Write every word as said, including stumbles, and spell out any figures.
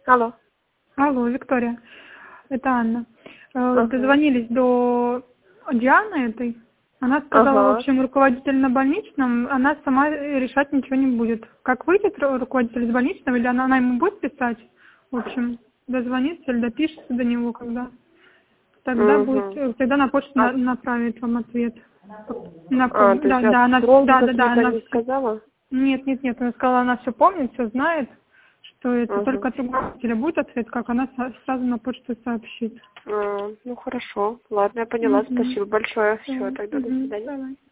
Алло. Алло, Виктория. Это Анна. Ага. Дозвонились до Дианы этой. Она сказала, Ага. в общем, руководитель на больничном, она сама решать ничего не будет. Как выйдет ру- руководитель из больничного, или она, она ему будет писать, в общем, дозвонится или допишется до него, когда. Тогда будет, Угу. э, тогда на почту А, на- направит вам ответ. На а, пом- то есть да, я да, она, срок да, да, да, какие-то она не все. сказала? Нет, нет, нет, она сказала, она все помнит, все знает, что это Угу. только от руководителя будет ответ, как она со- сразу на почту сообщит. А, ну хорошо. Ладно, я поняла. Угу. Спасибо большое. Все, Давай, тогда до угу, свидания. давай.